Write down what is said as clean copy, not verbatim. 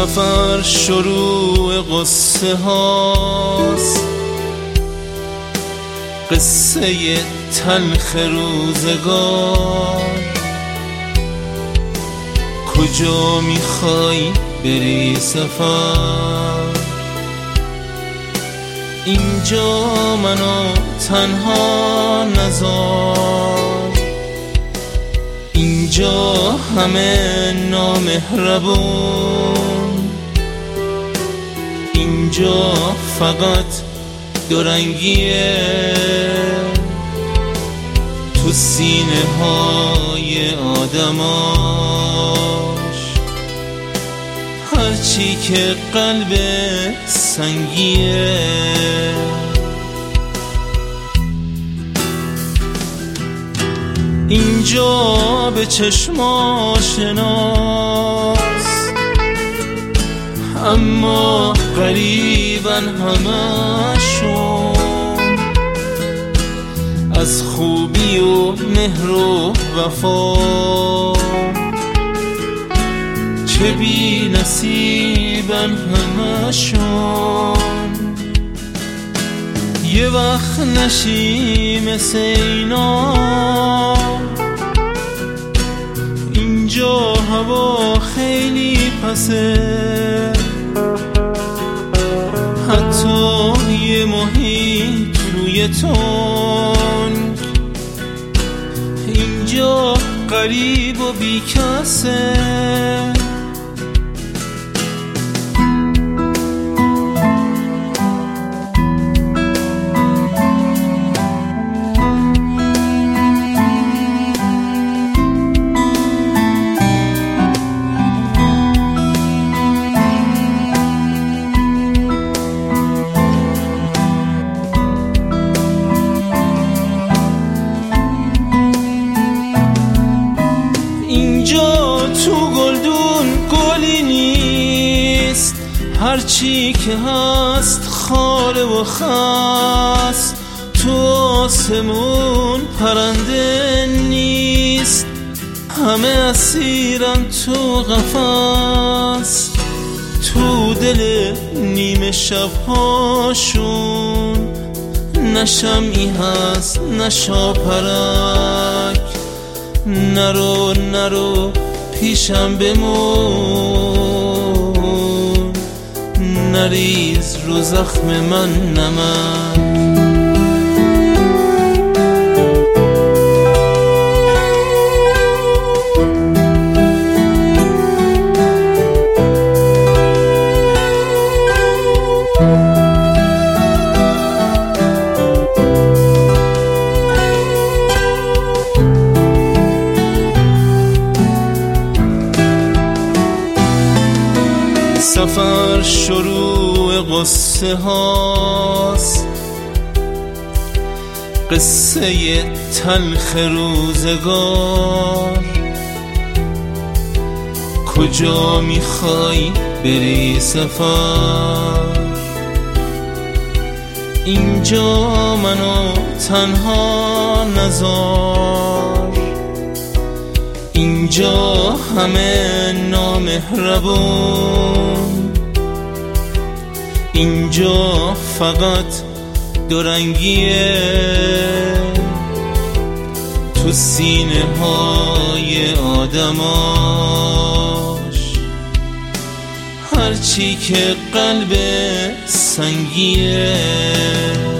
سفر شروع قصه هاست، قصه تلخ روزگار. کجا میخوای بری سفر؟ اینجا منو تنها نذار، اینجا همه نامهربون، اینجا فقط دورنگیه تو سینه های آدماش. هرچی که قلب سنگیه اینجا به چشما شناس، اما غریبن همشون از خوبی و مهر و وفا. چه بی نصیبن همشون، یه وقت نشی مثل اینا. اینجا هوا خیلی پسه، حتی یه محیط روی تنگ. اینجا غریب و بی کسه، تو گلدون گلی نیست، هرچی که هست خاله و خست. تو آسمون پرنده نیست، همه اسیرن تو قفس. تو دل نیمه شبهاشون نه شمعی هست نه شاپرک. نرو نرو پیشم بمون، نریز رو زخم من نمک. سفر شروع قصه هاست، قصه تلخ روزگار. کجا میخوای بری سفر؟ اینجا منو تنها نذار، اینجا همه نامهربون، اینجا فقط دورنگیه تو سینه های آدماش. هرچی که قلب سنگیه